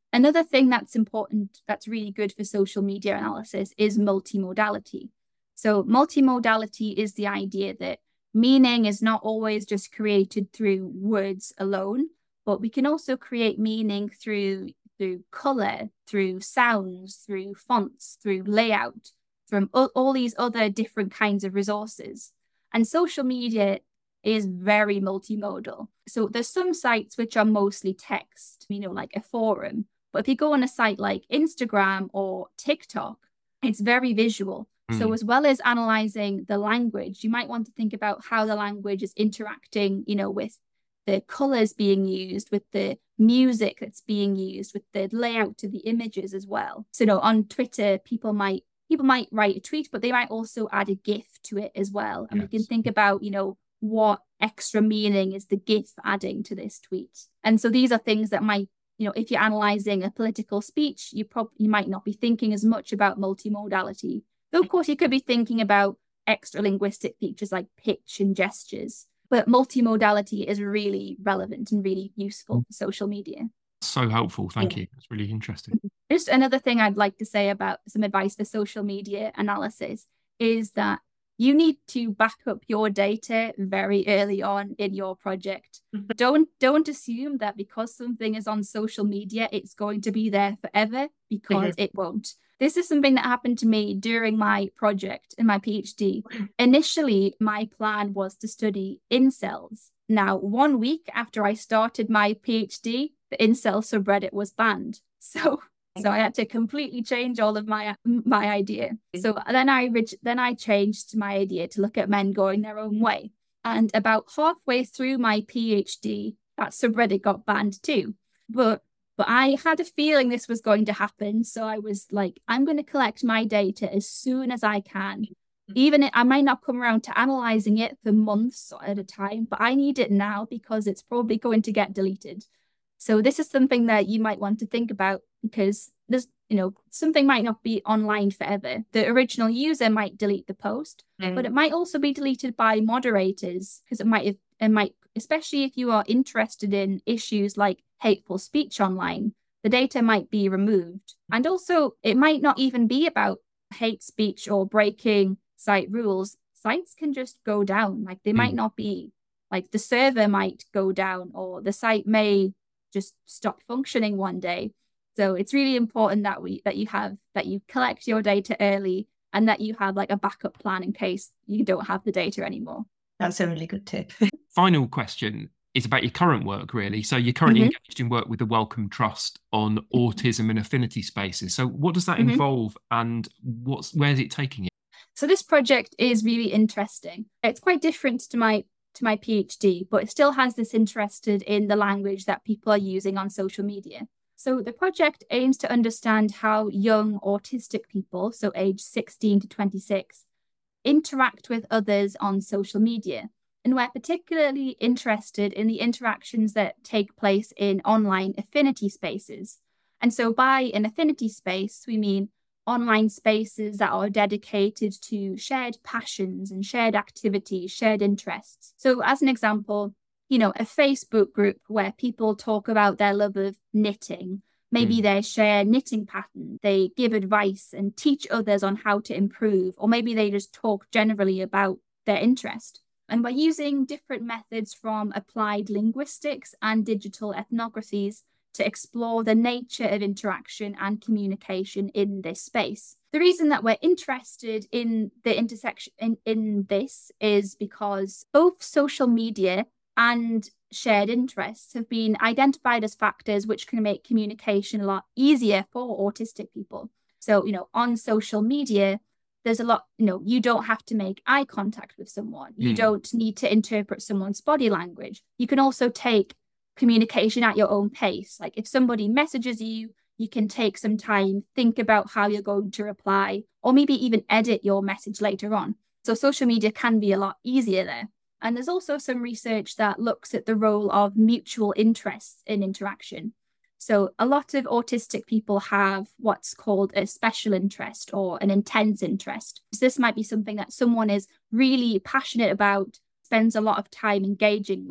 Another thing that's important, that's really good for social media analysis, is multimodality. So multimodality is the idea that meaning is not always just created through words alone, but we can also create meaning through, through color, through sounds, through fonts, through layout, from all, all these other different kinds of resources. And social media is very multimodal. So there's some sites which are mostly text, you know, like a forum. But if you go on a site like Instagram or TikTok, it's very visual. Mm. So as well as analyzing the language, you might want to think about how the language is interacting, you know, with the colors being used, with the music that's being used, with the layout of the images as well. So, you know, on Twitter, people might people might write a tweet, but they might also add a GIF to it as well. And yes. we can think about, you know, what extra meaning is the GIF adding to this tweet. And so these are things that might, you know, if you're analyzing a political speech, you probably you might not be thinking as much about multimodality. Though, of course, you could be thinking about extra linguistic features like pitch and gestures. But multimodality is really relevant and really useful for social media. So helpful. Thank yeah. you. That's really interesting. Just another thing I'd like to say about some advice for social media analysis is that you need to back up your data very early on in your project. Don't don't assume that because something is on social media, it's going to be there forever, because mm-hmm. it won't. This is something that happened to me during my project in my PhD. Initially, my plan was to study incels. Now, one week after I started my PhD, the incel subreddit was banned. So So I had to completely change all of my my idea. So then I then I changed my idea to look at men going their own way. And about halfway through my PhD, that subreddit got banned too. But but I had a feeling this was going to happen. So I was like, I'm going to collect my data as soon as I can. Even if I might not come around to analyzing it for months at a time, but I need it now because it's probably going to get deleted. So this is something that you might want to think about, because there's, you know, something might not be online forever. The original user might delete the post, mm. but it might also be deleted by moderators, because it might, have, it might, especially if you are interested in issues like hateful speech online, the data might be removed. And also it might not even be about hate speech or breaking site rules. Sites can just go down. Like they mm. might not be, like the server might go down, or the site may just stop functioning one day. So it's really important that we that you have that you collect your data early, and that you have like a backup plan in case you don't have the data anymore. That's a really good tip. Final question is about your current work, really. So you're currently mm-hmm. engaged in work with the Wellcome Trust on autism and affinity spaces. So what does that mm-hmm. involve, and what's where's it taking you? So this project is really interesting. It's quite different to my to my PhD, but it still has this interested in the language that people are using on social media. So the project aims to understand how young autistic people, so age sixteen to twenty-six, interact with others on social media. And we're particularly interested in the interactions that take place in online affinity spaces. And so by an affinity space, we mean online spaces that are dedicated to shared passions and shared activities, shared interests. So as an example, you know, a Facebook group where people talk about their love of knitting, maybe mm. they share knitting pattern, they give advice and teach others on how to improve, or maybe they just talk generally about their interest. And we're using different methods from applied linguistics and digital ethnographies to explore the nature of interaction and communication in this space. The reason that we're interested in the intersection in, in this is because both social media and shared interests have been identified as factors which can make communication a lot easier for autistic people. So, you know, on social media, there's a lot, you know, you don't have to make eye contact with someone. You mm. don't need to interpret someone's body language. You can also take communication at your own pace. Like if somebody messages you, you can take some time, think about how you're going to reply, or maybe even edit your message later on. So social media can be a lot easier there. And there's also some research that looks at the role of mutual interests in interaction. So a lot of autistic people have what's called a special interest or an intense interest. So this might be something that someone is really passionate about, spends a lot of time engaging with.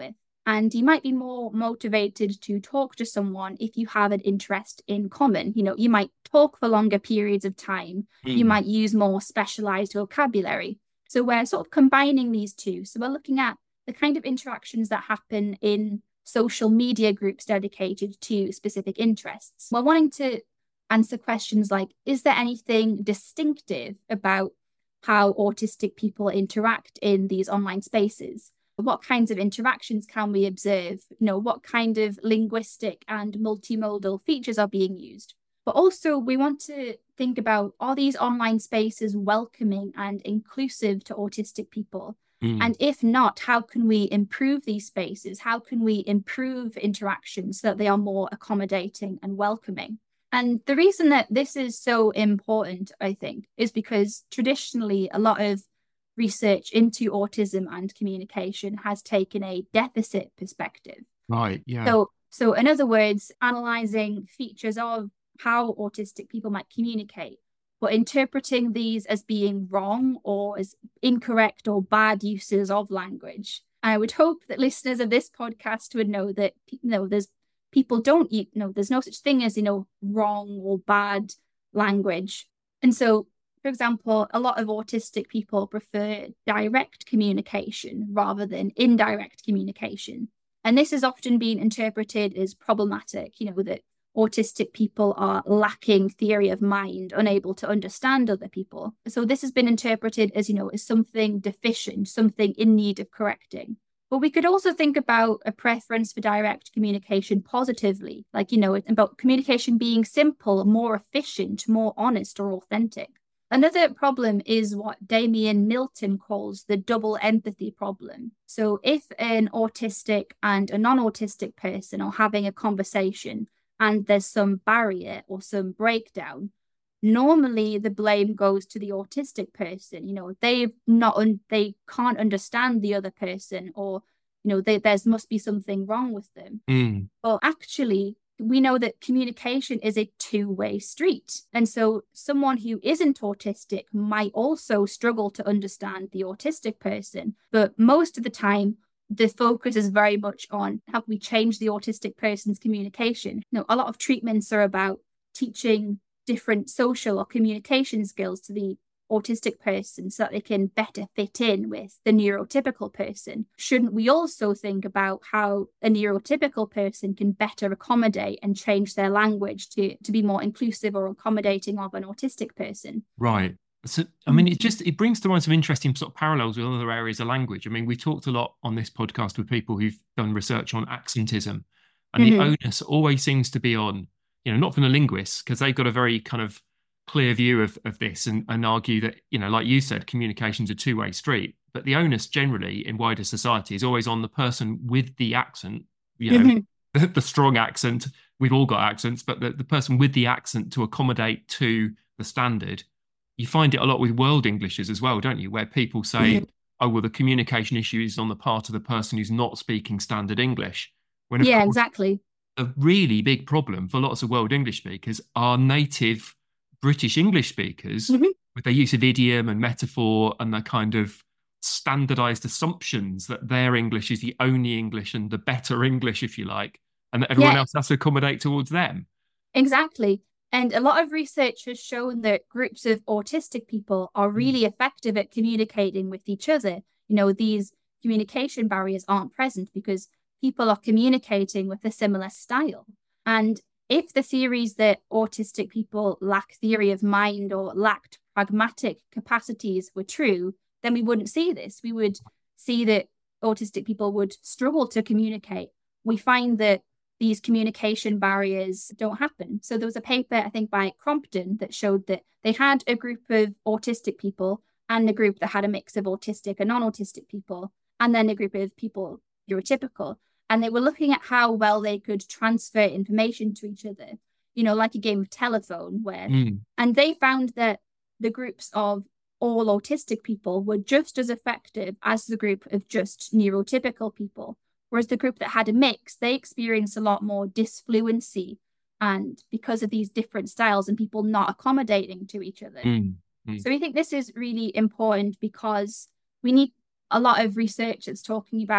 And you might be more motivated to talk to someone if you have an interest in common. You know, you might talk for longer periods of time. Mm. You might use more specialized vocabulary. So we're sort of combining these two. So we're looking at the kind of interactions that happen in social media groups dedicated to specific interests. We're wanting to answer questions like, is there anything distinctive about how autistic people interact in these online spaces? What kinds of interactions can we observe? You know, what kind of linguistic and multimodal features are being used? But also we want to think about, are these online spaces welcoming and inclusive to autistic people? Mm. And if not, how can we improve these spaces? How can we improve interactions so that they are more accommodating and welcoming? And the reason that this is so important, I think, is because traditionally a lot of research into autism and communication has taken a deficit perspective. Right, yeah. So, so in other words, analysing features of how autistic people might communicate, but interpreting these as being wrong or as incorrect or bad uses of language. I would hope that listeners of this podcast would know that, you know, there's people don't, you know, there's no such thing as, you know, wrong or bad language. And so, for example, a lot of autistic people prefer direct communication rather than indirect communication. And this has often been interpreted as problematic, you know, that autistic people are lacking theory of mind, unable to understand other people. So this has been interpreted as, you know, as something deficient, something in need of correcting. But we could also think about a preference for direct communication positively, like, you know, about communication being simple, more efficient, more honest or authentic. Another problem is what Damian Milton calls the double empathy problem. So if an autistic and a non-autistic person are having a conversation and there's some barrier or some breakdown, normally the blame goes to the autistic person. You know, they've not un- they can't understand the other person, or, you know, they, there's must be something wrong with them. Mm. But actually, we know that communication is a two-way street. And so someone who isn't autistic might also struggle to understand the autistic person. But most of the time, the focus is very much on how can we change the autistic person's communication. You know, a lot of treatments are about teaching different social or communication skills to the autistic person so that they can better fit in with the neurotypical person. Shouldn't we also think about how a neurotypical person can better accommodate and change their language to, to be more inclusive or accommodating of an autistic person? Right. So, I mean, it just, it brings to mind some interesting sort of parallels with other areas of language. I mean, we talked a lot on this podcast with people who've done research on accentism, and mm-hmm. the onus always seems to be on, you know, not from the linguists, because they've got a very kind of clear view of, of this and, and argue that, you know, like you said, communication's a two-way street. But the onus generally in wider society is always on the person with the accent, you know, mm-hmm. the, the strong accent. We've all got accents, but the, the person with the accent to accommodate to the standard. You find it a lot with world Englishes as well, don't you? Where people say, mm-hmm. oh, well, the communication issue is on the part of the person who's not speaking standard English. When yeah, exactly. A really big problem for lots of world English speakers are native British English speakers mm-hmm. with their use of idiom and metaphor and the kind of standardized assumptions that their English is the only English and the better English, if you like, and that everyone yeah. else has to accommodate towards them. Exactly. And a lot of research has shown that groups of autistic people are really effective at communicating with each other. You know, these communication barriers aren't present because people are communicating with a similar style. And if the theories that autistic people lack theory of mind or lacked pragmatic capacities were true, then we wouldn't see this. We would see that autistic people would struggle to communicate. We find that these communication barriers don't happen. So there was a paper, I think, by Crompton that showed that they had a group of autistic people and a group that had a mix of autistic and non-autistic people, and then a group of people neurotypical. And they were looking at how well they could transfer information to each other, you know, like a game of telephone where, mm. and they found that the groups of all autistic people were just as effective as the group of just neurotypical people. Whereas the group that had a mix, they experienced a lot more disfluency, and because of these different styles and people not accommodating to each other. Mm, mm. So we think this is really important because we need a lot of research that's talking about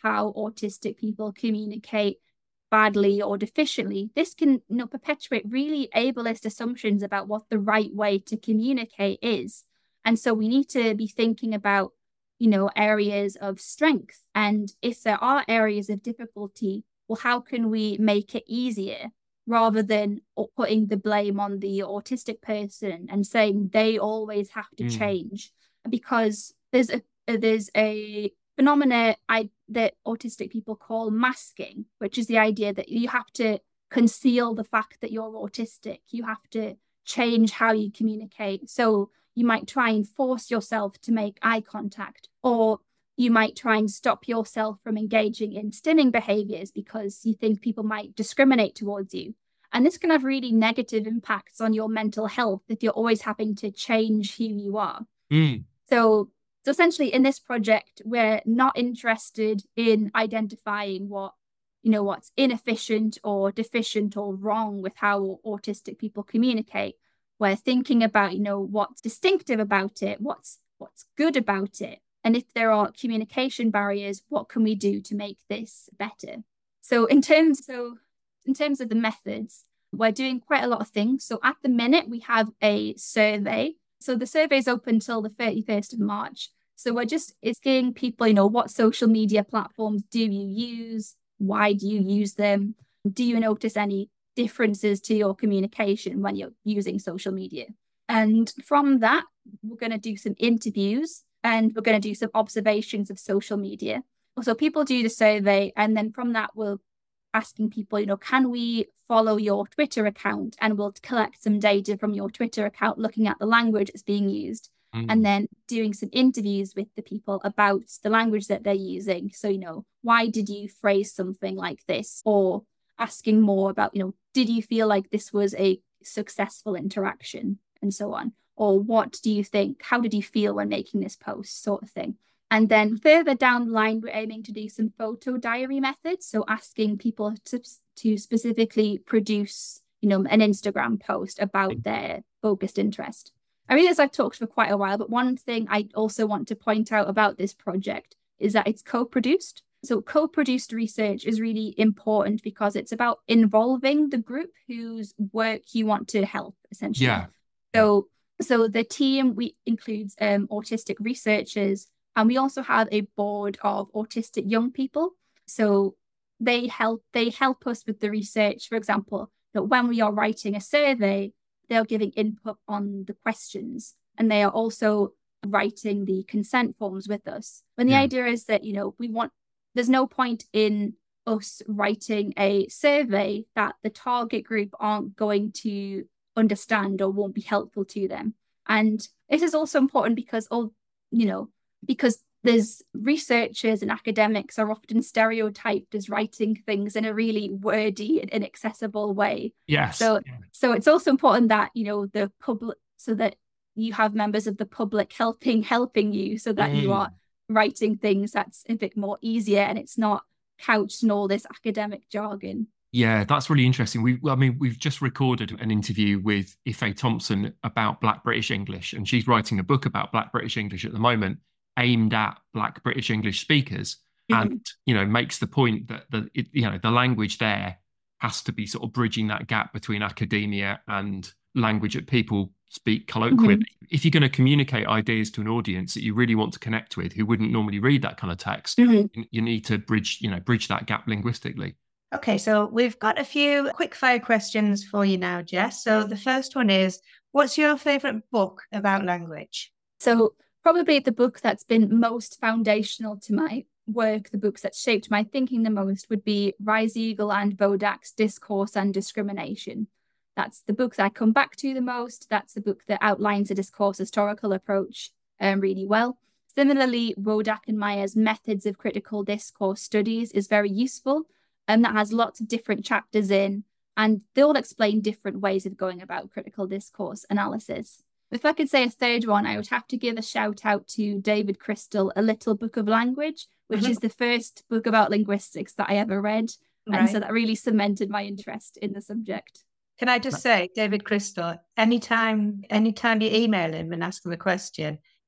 how autistic people communicate badly or deficiently, this can you know, perpetuate really ableist assumptions about what the right way to communicate is. And so we need to be thinking about, you know, areas of strength. And if there are areas of difficulty, well, how can we make it easier rather than putting the blame on the autistic person and saying they always have to mm. change? Because there's a there's a phenomena I, that autistic people call masking, which is the idea that you have to conceal the fact that you're autistic. You have to change how you communicate. So you might try and force yourself to make eye contact, or you might try and stop yourself from engaging in stimming behaviors because you think people might discriminate towards you. And this can have really negative impacts on your mental health if you're always having to change who you are. Mm. So, so essentially in this project, we're not interested in identifying what, you know, what's inefficient or deficient or wrong with how autistic people communicate. We're thinking about, you know, what's distinctive about it, what's what's good about it. And if there are communication barriers, what can we do to make this better? So in terms, so in terms of the methods, we're doing quite a lot of things. So at the minute, we have a survey. So the survey is open until the thirty-first of March. So we're just asking people, you know, what social media platforms do you use? Why do you use them? Do you notice any differences to your communication when you're using social media? And from that, we're going to do some interviews. And we're going to do some observations of social media. So people do the survey, and then from that, we're asking people, you know, can we follow your Twitter account? And we'll collect some data from your Twitter account, looking at the language that's being used, mm. and then doing some interviews with the people about the language that they're using. So, you know, why did you phrase something like this? Or asking more about, you know, did you feel like this was a successful interaction, and so on? Or what do you think? How did you feel when making this post, sort of thing? And then further down the line, we're aiming to do some photo diary methods. So asking people to, to specifically produce, you know, an Instagram post about their focused interest. I realize I've talked for quite a while, but one thing I also want to point out about this project is that it's co-produced. So co-produced research is really important because it's about involving the group whose work you want to help, essentially. Yeah. So So the team we includes um, autistic researchers, and we also have a board of autistic young people. So they help they help us with the research. For example, that when we are writing a survey, they're giving input on the questions, and they are also writing the consent forms with us. And the yeah. idea is that, you know, we want there's no point in us writing a survey that the target group aren't going to understand or won't be helpful to them. And it is also important because, all you know, because there's researchers and academics are often stereotyped as writing things in a really wordy and inaccessible way. Yes. So, yeah. so it's also important that, you know, the public, so that you have members of the public helping helping you, so that mm. you are writing things that's a bit more easier and it's not couched in all this academic jargon. Yeah, that's really interesting. We, I mean, we've just recorded an interview with Ife Thompson about Black British English, and she's writing a book about Black British English at the moment, aimed at Black British English speakers, mm-hmm. and you know makes the point that the it, you know the language there has to be sort of bridging that gap between academia and language that people speak colloquially. Mm-hmm. If you're going to communicate ideas to an audience that you really want to connect with, who wouldn't normally read that kind of text, mm-hmm. you, you need to bridge you know bridge that gap linguistically. Okay, so we've got a few quick fire questions for you now, Jess. So the first one is, what's your favourite book about language? So probably the book that's been most foundational to my work, the books that shaped my thinking the most, would be Reisegel and Vodak's Discourse and Discrimination. That's the book that I come back to the most. That's the book that outlines the discourse historical approach um, really well. Similarly, Wodak and Meyer's Methods of Critical Discourse Studies is very useful. And that has lots of different chapters in, and they all explain different ways of going about critical discourse analysis. If I could say a third one, I would have to give a shout out to David Crystal, A Little Book of Language, which mm-hmm. is the first book about linguistics that I ever read. Right. And so that really cemented my interest in the subject. Can I just say, David Crystal, anytime, anytime you email him and ask him a question,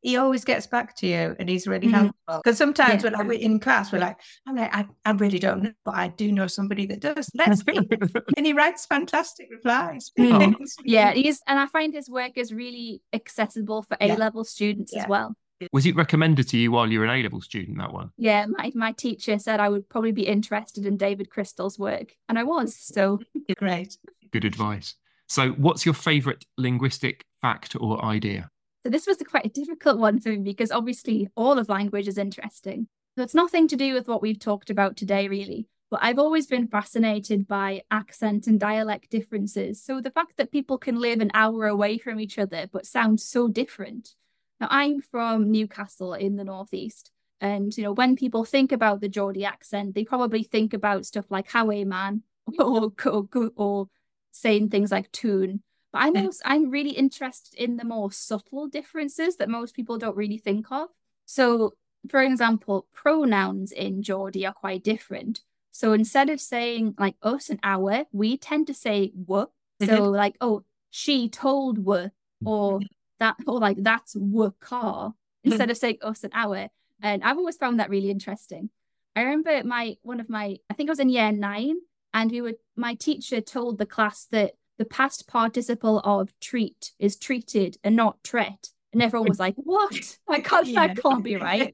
he always gets back to you and he's really Mhm. helpful. Because sometimes Yeah. when I'm in class, we're like, I'm like, I, I really don't know, but I do know somebody that does. Let's see. And he writes fantastic replies. Mm. Yeah, he's and I find his work is really accessible for Yeah. A-level students Yeah. as well. Was it recommended to you while you were an A-level student, that one? Yeah, my, my teacher said I would probably be interested in David Crystal's work, and I was. So Great. Good advice. So what's your favourite linguistic fact or idea? So this was a quite a difficult one for me because obviously all of language is interesting. So it's nothing to do with what we've talked about today, really. But I've always been fascinated by accent and dialect differences. So the fact that people can live an hour away from each other but sound so different. Now, I'm from Newcastle in the northeast. And, you know, when people think about the Geordie accent, they probably think about stuff like how a man or, or, or saying things like tune. But I'm also, I'm really interested in the more subtle differences that most people don't really think of. So, for example, pronouns in Geordie are quite different. So instead of saying like us and our, we tend to say "were." So like, oh, she told "were," or that, or like that's "were car," instead of saying us and our. And I've always found that really interesting. I remember my one of my, I think I was in year nine, and we were my teacher told the class that the past participle of treat is treated and not tret. And everyone was like, what? I can't, Yeah. that can't be right.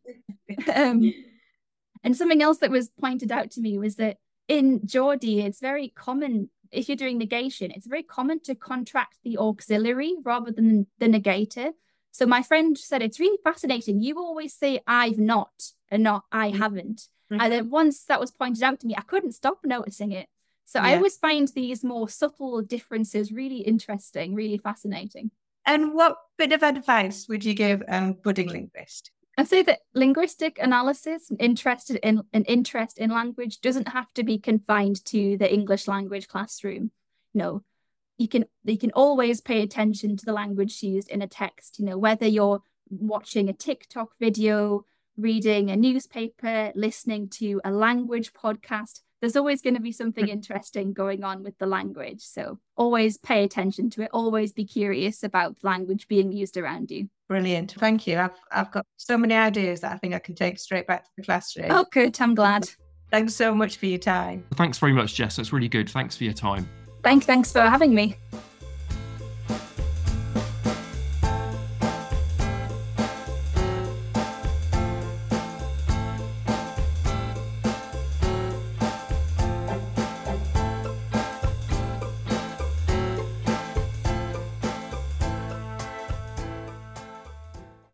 Um, and something else that was pointed out to me was that in Geordie, it's very common, if you're doing negation, it's very common to contract the auxiliary rather than the negator. So my friend said, it's really fascinating. You always say I've not and not I haven't. Mhm. And then once that was pointed out to me, I couldn't stop noticing it. So I Yeah. always find these more subtle differences really interesting, really fascinating. And what bit of advice would you give a budding linguist? I'd say that linguistic analysis and interested in an interest in language doesn't have to be confined to the English language classroom. No, you can you can always pay attention to the language used in a text. You know, whether you're watching a TikTok video, reading a newspaper, listening to a language podcast, there's always going to be something interesting going on with the language. So always pay attention to it. Always be curious about language being used around you. Brilliant. Thank you. I've I've got so many ideas that I think I can take straight back to the classroom. Oh, good. I'm glad. Thanks so much for your time. Thanks very much, Jess. That's really good. Thanks for your time. Thank, thanks for having me.